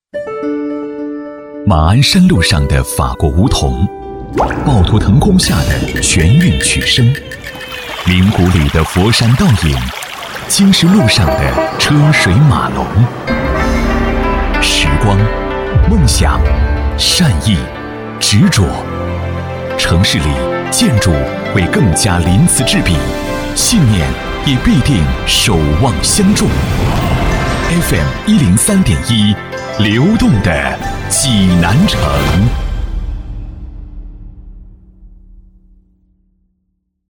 马鞍山路上的法国梧桐，趵突腾空下的泉韵曲声，名谷里的佛山倒影，青石路上的车水马龙。时光、梦想、善意、执着，城市里建筑会更加鳞次栉比，信念也必定守望相助。FM103.1，流动的济南城。